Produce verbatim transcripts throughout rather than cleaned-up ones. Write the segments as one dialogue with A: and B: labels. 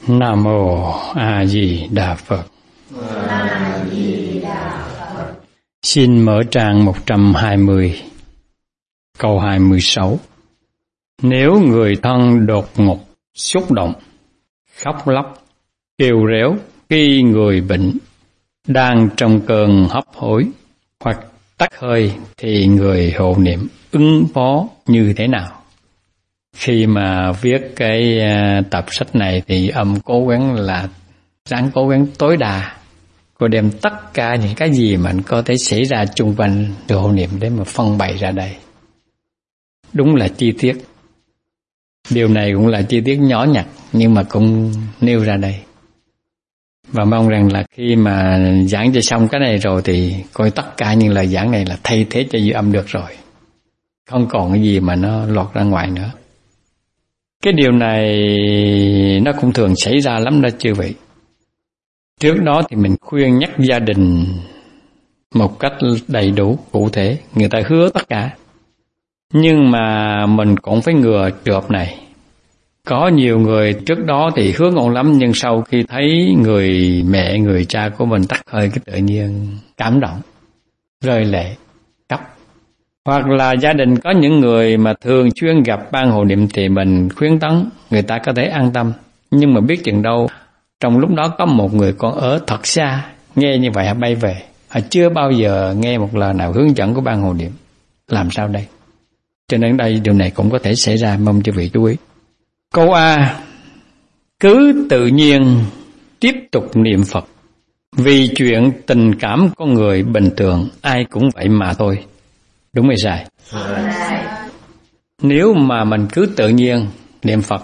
A: Nam mô A Di Đà Phật.
B: A Di Đà Phật.
A: Xin mở trang một trăm hai mươi, câu hai mươi sáu. Nếu người thân đột ngột xúc động, khóc lóc, kêu réo khi người bệnh đang trong cơn hấp hối hoặc tắc hơi, thì người hộ niệm ứng phó như thế nào? Khi mà viết cái tập sách này thì âm cố gắng là ráng cố gắng tối đa, cô đem tất cả những cái gì mà có thể xảy ra chung quanh sự hộ niệm để mà phân bày ra đây. Đúng là chi tiết. Điều này cũng là chi tiết nhỏ nhặt nhưng mà cũng nêu ra đây. Và mong rằng là khi mà giảng cho xong cái này rồi thì coi tất cả những lời giảng này là thay thế cho dư âm được rồi. Không còn cái gì mà nó lọt ra ngoài nữa. Cái điều này nó cũng thường xảy ra lắm đó chư vị. Trước đó thì mình khuyên nhắc gia đình một cách đầy đủ, cụ thể. Người ta hứa tất cả. Nhưng mà mình cũng phải ngừa trường hợp này. Có nhiều người trước đó thì hứa ngon lắm, nhưng sau khi thấy người mẹ, người cha của mình tắc hơi, cái tự nhiên cảm động, rơi lệ, khóc. Hoặc là gia đình có những người mà thường xuyên gặp ban hộ niệm thì mình khuyến tấn, người ta có thể an tâm. Nhưng mà biết chừng đâu, trong lúc đó có một người con ở thật xa, nghe như vậy họ bay về. Họ chưa bao giờ nghe một lời nào hướng dẫn của ban hộ niệm. Làm sao đây? Cho nên đây điều này cũng có thể xảy ra, mong chư vị chú ý. Câu A. Cứ tự nhiên tiếp tục niệm Phật. Vì chuyện tình cảm con người bình thường ai cũng vậy mà thôi. Đúng hay sai? Nếu mà mình cứ tự nhiên niệm Phật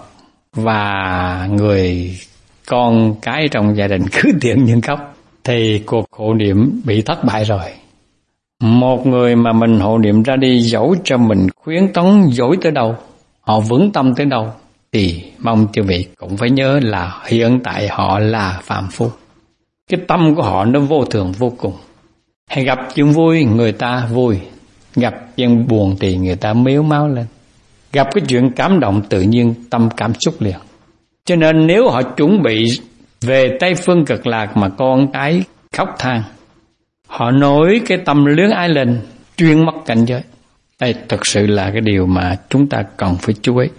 A: và người con cái trong gia đình cứ tự nhiên khóc thì cuộc hộ niệm bị thất bại rồi. Một người mà mình hộ niệm ra đi, dẫu cho mình khuyến tấn dối tới đâu, họ vững tâm tới đâu, thì mong chư vị cũng phải nhớ là hiện tại họ là phàm phu. Cái tâm của họ nó vô thường vô cùng. Hay gặp chuyện vui người ta vui, gặp chuyện buồn thì người ta mếu máu lên. Gặp cái chuyện cảm động tự nhiên tâm cảm xúc liền. Cho nên nếu họ chuẩn bị về Tây Phương Cực Lạc mà con cái khóc than, họ nổi cái tâm luyến ái lên, chuyên mất cảnh giới. Đây thực sự là cái điều mà chúng ta cần phải chú ý.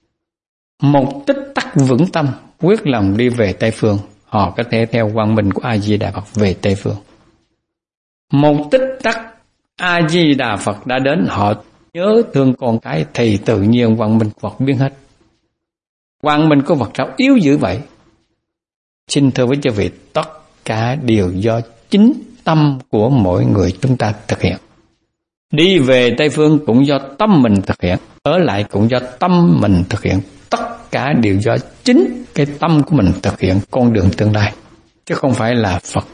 A: Một tích tắc vững tâm, quyết lòng đi về Tây Phương, họ có thể theo quang minh của A Di Đà Phật về Tây Phương. Một tích tắc A Di Đà Phật đã đến, họ nhớ thương con cái thì tự nhiên quang minh Phật biến hết. Quang minh của Phật sao yếu dữ vậy? Xin thưa với chư vị, tất cả đều do chính tâm của mỗi người chúng ta thực hiện. Đi về Tây Phương cũng do tâm mình thực hiện, ở lại cũng do tâm mình thực hiện. Tất cả đều do chính cái tâm của mình thực hiện con đường tương lai, chứ không phải là Phật.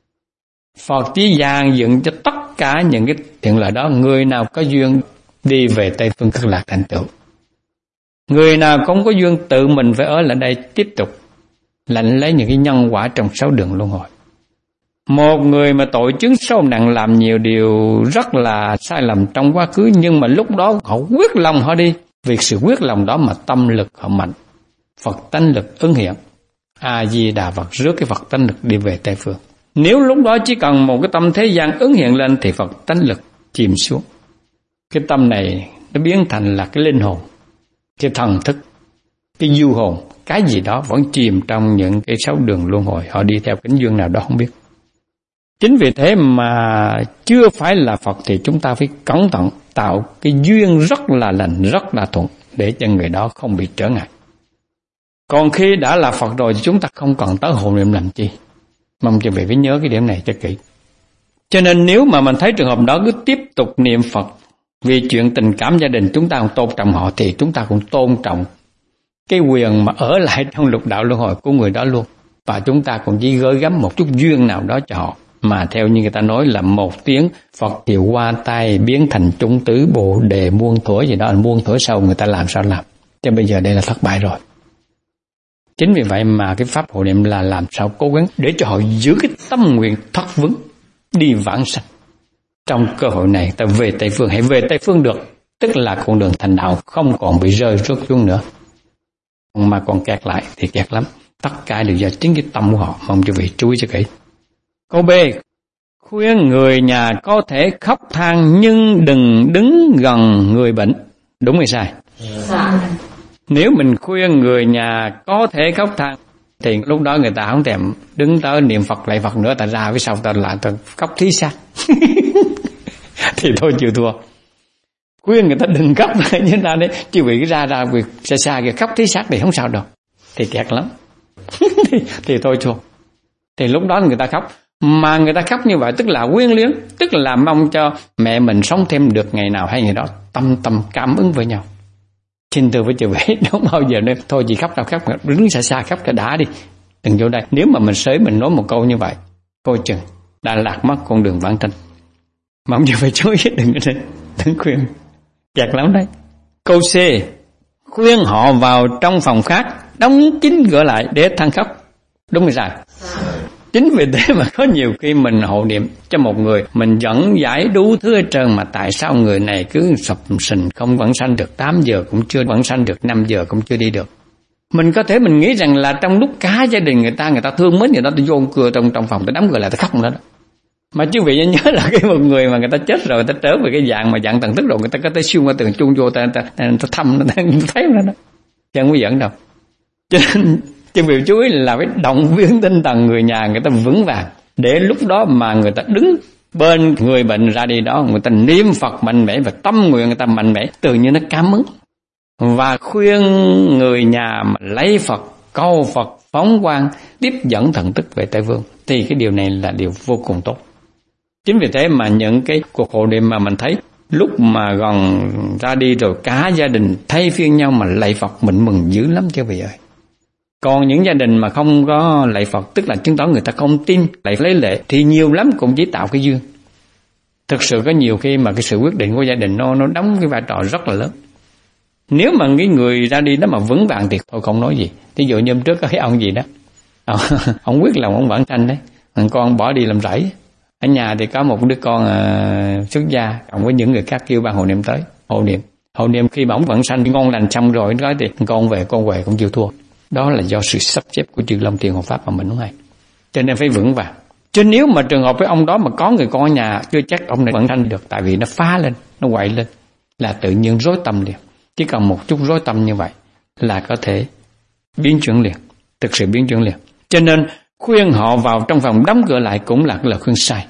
A: Phật chỉ dàn dựng cho tất cả những cái thiện lợi đó. Người nào có duyên đi về Tây Phương Cực Lạc thành tựu, người nào không có duyên tự mình phải ở lại đây tiếp tục lãnh lấy những cái nhân quả trong sáu đường luân hồi. Một người mà tội chứng sâu nặng, làm nhiều điều rất là sai lầm trong quá khứ, nhưng mà lúc đó họ quyết lòng họ đi. Vì sự quyết lòng đó mà tâm lực họ mạnh, Phật tánh lực ứng hiện. A Di Đà Phật rước cái Phật tánh lực đi về Tây Phương. Nếu lúc đó chỉ cần một cái tâm thế gian ứng hiện lên thì Phật tánh lực chìm xuống. Cái tâm này nó biến thành là cái linh hồn, cái thần thức, cái du hồn, cái gì đó vẫn chìm trong những cái sáu đường luân hồi. Họ đi theo kính duyên nào đó không biết. Chính vì thế mà chưa phải là Phật thì chúng ta phải cẩn thận tạo cái duyên rất là lành, rất là thuận để cho người đó không bị trở ngại. Còn khi đã là Phật rồi thì chúng ta không cần tới hộ niệm làm chi. Mong quý vị phải nhớ cái điểm này cho kỹ. Cho nên nếu mà mình thấy trường hợp đó cứ tiếp tục niệm Phật vì chuyện tình cảm gia đình, chúng ta không tôn trọng họ thì chúng ta cũng tôn trọng cái quyền mà ở lại trong lục đạo luân hồi của người đó luôn. Và chúng ta cũng chỉ gửi gắm một chút duyên nào đó cho họ. Mà theo như người ta nói là một tiếng Phật hiệu qua tay biến thành trung tứ bồ đề muôn thuở gì đó, muôn thuở sau người ta làm sao làm. Cho bây giờ đây là thất bại rồi. Chính vì vậy mà cái pháp hộ niệm là làm sao cố gắng để cho họ giữ cái tâm nguyện thất vững đi vãng sanh. Trong cơ hội này ta về Tây Phương, hãy về Tây Phương được, tức là con đường thành đạo không còn bị rơi rớt xuống nữa. Mà còn kẹt lại thì kẹt lắm. Tất cả đều do chính cái tâm của họ. Mong cho vị chú ý cho kỹ. Câu B. Khuyên người nhà có thể khóc than nhưng đừng đứng gần người bệnh. Đúng hay sai?
B: Sai.
A: Nếu mình khuyên người nhà có thể khóc than thì lúc đó người ta không thèm đứng tới niệm Phật lạy Phật nữa, ta ra với sau ta lại ta khóc thí xác. Thì thôi chịu thua. Khuyên người ta đừng khóc như thế nào đấy, chứ vị ra ra việc xa xa kìa khóc thí xác thì không sao đâu, thì kẹt lắm. thì, thì thôi thua. Thì lúc đó người ta khóc, mà người ta khóc như vậy tức là quyến luyến, tức là mong cho mẹ mình sống thêm được ngày nào hay ngày đó, tâm tâm cảm ứng với nhau. Xin thưa với chị vị, không bao giờ nên thôi chị khóc đâu khóc, đứng xa xa khóc cho đã đi, đừng vô đây. Nếu mà mình sới mình nói một câu như vậy, coi chừng đã lạc mất con đường vãng sanh. Mong chị phải chú ý, đừng có đừng khuyên, kẹt lắm đấy. Câu C. Khuyên họ vào trong phòng khác, đóng kín cửa lại để than khóc. Đúng hay sai? Chính vì thế mà có nhiều khi mình hộ niệm cho một người, mình dẫn giải đủ thứ hết trơn, mà tại sao người này cứ sập sình không vãng sanh được, tám giờ cũng chưa vãng sanh được, năm giờ cũng chưa đi được. Mình có thể mình nghĩ rằng là trong lúc cả gia đình người ta người ta thương mến, người ta vô cửa trong trong phòng, ta đóng cửa lại, ta khóc nữa đó. Mà chứ vị nhớ là cái một người mà người ta chết rồi, người ta trở về cái dạng mà dạng thần thức rồi, người ta có thể xuyên qua tường chung vô, ta ta, ta, ta thăm, ta thấy nó đó, chứ không có giỡn đâu. Cho nên chứ vị chú ý là phải động viên tinh thần người nhà người ta vững vàng, để lúc đó mà người ta đứng bên người bệnh ra đi đó, người ta niệm Phật mạnh mẽ và tâm nguyện người ta mạnh mẽ, tự nhiên nó cảm ứng. Và khuyên người nhà mà lấy Phật, câu Phật, phóng quang, tiếp dẫn thần thức về Tây Phương, thì cái điều này là điều vô cùng tốt. Chính vì thế mà những cái cuộc hộ niệm mà mình thấy lúc mà gần ra đi rồi cả gia đình thay phiên nhau mà lạy Phật, mình mừng dữ lắm chứ vị ơi. Còn những gia đình mà không có lạy Phật, tức là chứng tỏ người ta không tin, lại lấy lệ, thì nhiều lắm cũng chỉ tạo cái duyên. Thực sự có nhiều khi mà cái sự quyết định của gia đình nó nó đóng cái vai trò rất là lớn. Nếu mà cái người ra đi đó mà vững vàng thì thôi không nói gì. Ví dụ như hôm trước có cái ông gì đó, ông quyết lòng ông vãng sanh đấy, thằng con bỏ đi làm rẫy. Ở nhà thì có một đứa con uh, xuất gia, cộng với những người khác kêu ban hộ niệm tới, hộ niệm. Hộ niệm khi mà ông vãng sanh ngon lành xong rồi nói thì con về, con về cũng chịu thua. Đó là do sự sắp xếp của Chư Long Tiền Hộ Pháp mà mình không hay. Cho nên phải vững vàng. Chứ nếu mà trường hợp với ông đó mà có người con ở nhà, chưa chắc ông này vãng sanh được, tại vì nó phá lên, nó quậy lên, là tự nhiên rối tâm liền. Chỉ cần một chút rối tâm như vậy là có thể biến chuyển liền, thực sự biến chuyển liền. Cho nên khuyên họ vào trong phòng đóng cửa lại cũng là lời khuyên sai.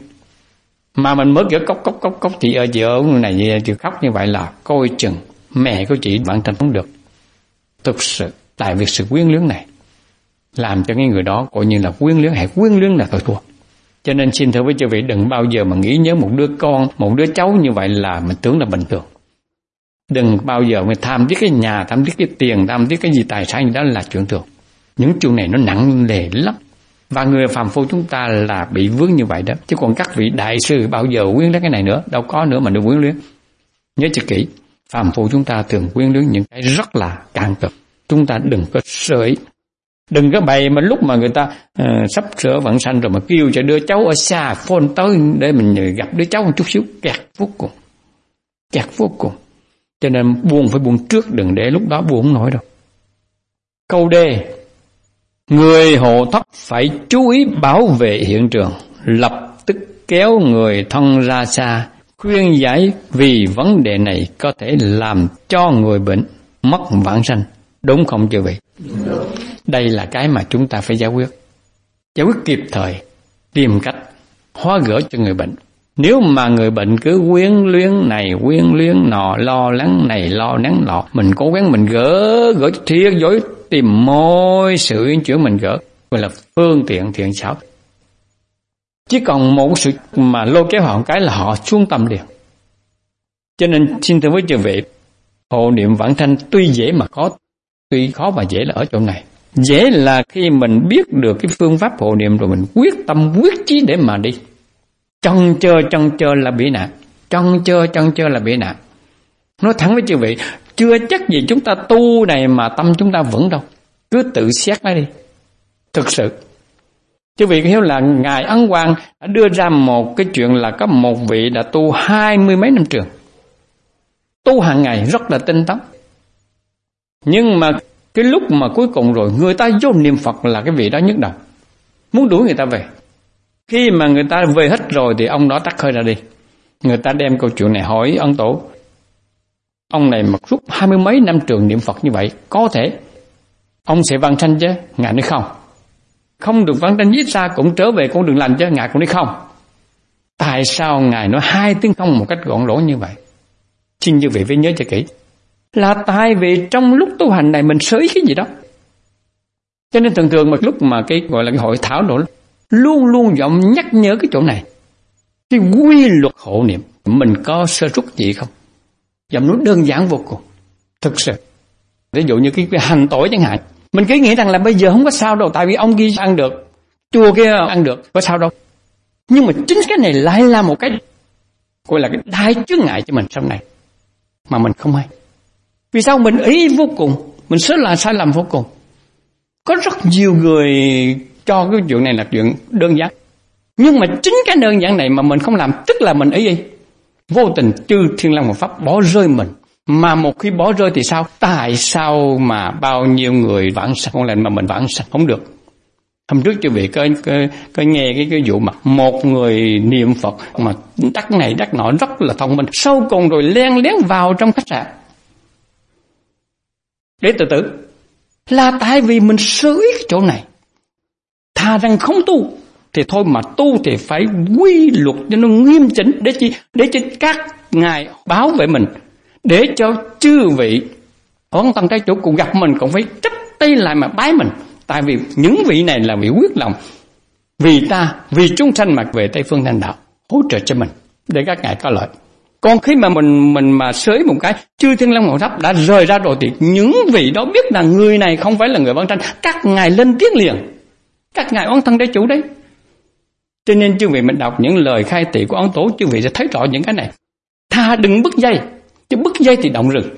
A: Mà mình mới kiểu cốc cốc cốc cốc chị ơi chị ơi này chị khóc như vậy là coi chừng mẹ của chị vãng sanh không được. Thực sự tại vì sự quyến luyến này làm cho cái người đó coi như là quyến luyến, hay quyến luyến là thôi thua. Cho nên xin thưa với quý vị, đừng bao giờ mà nghĩ nhớ một đứa con, một đứa cháu như vậy là mình tưởng là bình thường. Đừng bao giờ mà tham tiếc cái nhà, tham tiếc cái tiền, tham tiếc cái gì tài sản gì đó là chuyện thường. Những chuyện này nó nặng nề lắm. Và người phàm phu chúng ta là bị vướng như vậy đó. Chứ còn các vị đại sư bao giờ quyến luyến cái này nữa, đâu có nữa mà được quyến luyến. Nhớ cho kỹ, phàm phu chúng ta thường quyến luyến những cái rất là cạn cực. Chúng ta đừng có sợi, đừng có bày mà lúc mà người ta uh, sắp sửa vãng sanh rồi mà kêu cho đứa cháu ở xa phone tới để mình gặp đứa cháu một chút xíu, kẹt vô cùng, kẹt vô cùng. Cho nên buông phải buông trước, đừng để lúc đó buông không nổi đâu. Câu D. Người hộ thất phải chú ý bảo vệ hiện trường, lập tức kéo người thân ra xa, khuyên giải vì vấn đề này có thể làm cho người bệnh mất vãng sanh. Đúng không chư vị? Đây là cái mà chúng ta phải giải quyết. Giải quyết kịp thời, tìm cách hóa gỡ cho người bệnh. Nếu mà người bệnh cứ quyến luyến này, quyến luyến nọ, lo lắng này, lo lắng nọ, mình cố gắng mình gỡ, gỡ thiết dối, tìm môi sự uyển chuyển mình gỡ, gọi là phương tiện thiện xảo. Chỉ còn một sự mà lôi kéo họ một cái là họ xuống tâm liền. Cho nên xin thưa với chư vị, hộ niệm vãng sanh tuy dễ mà khó, tuy khó và dễ là ở chỗ này. Dễ là khi mình biết được cái phương pháp hộ niệm rồi mình quyết tâm, quyết chí để mà đi. Trông chơ, trông chơ là bị nạn. Trông chơ, trông chơ là bị nạn. Nói thẳng với chư vị, chưa chắc gì chúng ta tu này mà tâm chúng ta vững đâu. Cứ tự xét nó đi. Thực sự. Chư vị hiểu là Ngài Ấn Quang đã đưa ra một cái chuyện là có một vị đã tu hai mươi mấy năm trường. Tu hàng ngày rất là tinh tấn. Nhưng mà Cái lúc mà cuối cùng rồi người ta vô niệm Phật là cái vị đó nhức đầu, muốn đuổi người ta về. Khi mà người ta về hết rồi thì ông đó tắt hơi ra đi. Người ta đem câu chuyện này hỏi Ấn Tổ. Ông này mà suốt hai mươi mấy năm trường niệm Phật như vậy, có thể ông sẽ vãng sanh chứ? Ngài nói không. Không được vãng sanh giết ra cũng trở về con đường lành chứ? Ngài cũng nói không. Tại sao Ngài nói hai tiếng không một cách gọn lỗ như vậy? Xin chư vị phải nhớ cho kỹ. Là tại vì trong lúc tu hành này mình sơ ý cái gì đó. Cho nên thường thường mà lúc mà cái gọi là cái hội thảo đó luôn luôn giọng nhắc nhớ cái chỗ này. Cái quy luật hộ niệm mình có sơ suất gì không? Giọng nói đơn giản vô cùng. Thực sự. Ví dụ như cái, cái hành tội chẳng hạn. Mình cứ nghĩ rằng là bây giờ không có sao đâu. Tại vì ông kia ăn được, chùa kia ăn được, có sao đâu. Nhưng mà chính cái này lại là một cái gọi là cái đại chướng ngại cho mình sau này. Mà mình không hay. Vì sao mình ý vô cùng, mình sẽ là sai lầm vô cùng. Có rất nhiều người cho cái chuyện này là chuyện đơn giản. Nhưng mà chính cái đơn giản này mà mình không làm, tức là mình ý gì? Vô tình chư Thiên Long Hộ Pháp bỏ rơi mình. Mà một khi bỏ rơi thì sao? Tại sao mà bao nhiêu người vãng sanh không lành mà mình vãng sanh không được? Hôm trước chư vị có, có, có nghe cái, cái vụ mà một người niệm Phật mà đắc này đắc nọ rất là thông minh, sau cùng rồi len lén vào trong khách sạn để tự tử. Là tại vì mình sơ ý cái chỗ này. Thà rằng không tu thì thôi, mà tu thì phải quy luật cho nó nghiêm chỉnh. Để chi? Để cho các ngài bảo vệ mình, để cho chư vị Ấn Tăng Trái Chủ cùng gặp mình cũng phải chấp tay lại mà bái mình. Tại vì những vị này là vị quyết lòng vì ta, vì chúng sanh mà về Tây Phương thành đạo, hỗ trợ cho mình để các ngài có lợi. Còn khi mà mình mình mà sới một cái chư Thiên Long Hộ Pháp đã rời ra rồi thì những vị đó biết là người này không phải là người vãng sanh, các ngài lên tiếng liền, các ngài Ấn Tăng Trái Chủ đấy. Cho nên chư vị mình đọc những lời khai thị của Ấn Tổ, chư vị sẽ thấy rõ những cái này. Tha đừng bứt dây, chứ bứt dây thì động rừng.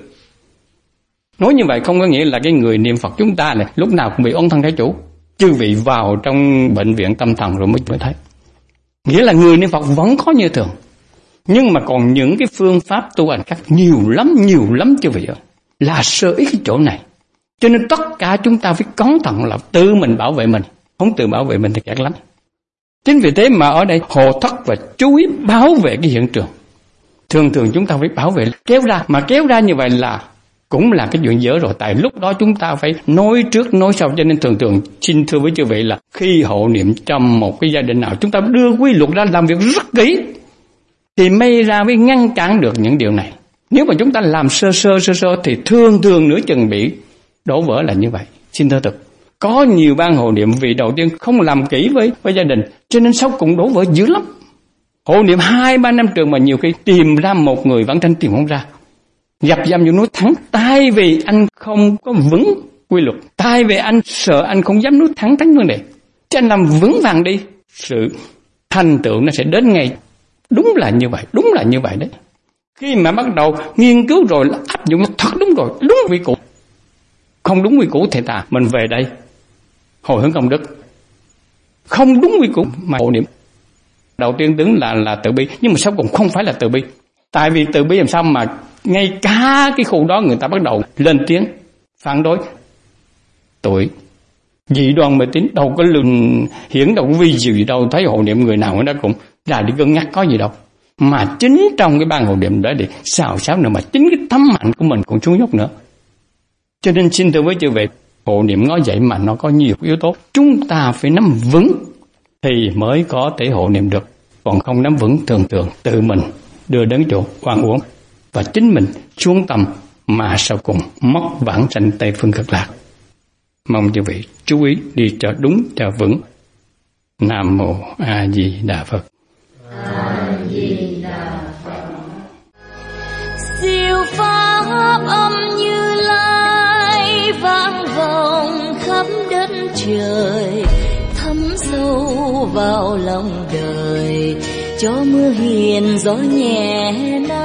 A: Nói như vậy không có nghĩa là cái người niệm Phật chúng ta này lúc nào cũng bị Ấn Tăng Trái Chủ. Chư vị vào trong bệnh viện tâm thần rồi mới mới thấy. Nghĩa là người niệm Phật vẫn có như thường. Nhưng mà còn những cái phương pháp tu hành khác nhiều lắm, nhiều lắm chư vị ơi. Là sơ ý cái chỗ này. Cho nên tất cả chúng ta phải cẩn thận là tự mình bảo vệ mình. Không tự bảo vệ mình thì kẹt lắm. Chính vì thế mà ở đây hộ thất và chú ý bảo vệ cái hiện trường. Thường thường chúng ta phải bảo vệ, kéo ra. Mà kéo ra như vậy là cũng là cái chuyện dở rồi. Tại lúc đó chúng ta phải nói trước nói sau. Cho nên thường thường xin thưa với chư vị là khi hộ niệm trong một cái gia đình nào, chúng ta đưa quy luật ra làm việc rất kỹ thì may ra mới ngăn cản được những điều này. Nếu mà chúng ta làm sơ sơ sơ sơ thì thường thường nửa chừng bị đổ vỡ là như vậy. Xin thưa thực, có nhiều ban hộ niệm vì đầu tiên không làm kỹ với với gia đình, cho nên sau cùng đổ vỡ dữ lắm. Hộ niệm hai ba năm trường mà nhiều khi tìm ra một người vãng sanh tìm không ra, gặp dâm vô nói thẳng, tại vì anh không có vững quy luật, tại vì anh sợ anh không dám nói thẳng thắn vấn đề, cho anh làm vững vàng đi, sự thành tựu nó sẽ đến ngay. Đúng là như vậy, đúng là như vậy đấy. Khi mà bắt đầu nghiên cứu rồi là áp dụng thật đúng rồi, đúng quy củ. Không đúng quy củ thì ta mình về đây hồi hướng công đức. Không đúng quy củ mà hộ niệm. Đầu tiên đứng là là từ bi, nhưng mà sau cùng không phải là từ bi. Tại vì từ bi làm sao mà ngay cả cái khu đó người ta bắt đầu lên tiếng phản đối. Tuổi dị đoan mê tín đâu có lường hiển, đâu có vi diệu gì đâu, thấy hộ niệm người nào nó cũng ra đi cân nhắc có gì đâu. Mà chính trong cái ban hộ niệm đó thì xào xáo nữa, mà chính cái tấm mạnh của mình cũng xuống dốc nữa. Cho nên xin thưa với chư vị, hộ niệm nói vậy mà nó có nhiều yếu tố, chúng ta phải nắm vững thì mới có thể hộ niệm được. Còn không nắm vững thường thường tự mình đưa đến chỗ oan uổng và chính mình xuống tâm mà sau cùng mất vãng sanh Tây Phương Cực Lạc. Mong chư vị chú ý đi cho đúng cho vững. Nam Mô A Di Đà Phật.
B: A Di Đà Phật.
C: Siêu pháp âm Như Lai vang vọng khắp đất trời, thấm sâu vào lòng đời, cho mưa hiền gió nhẹ.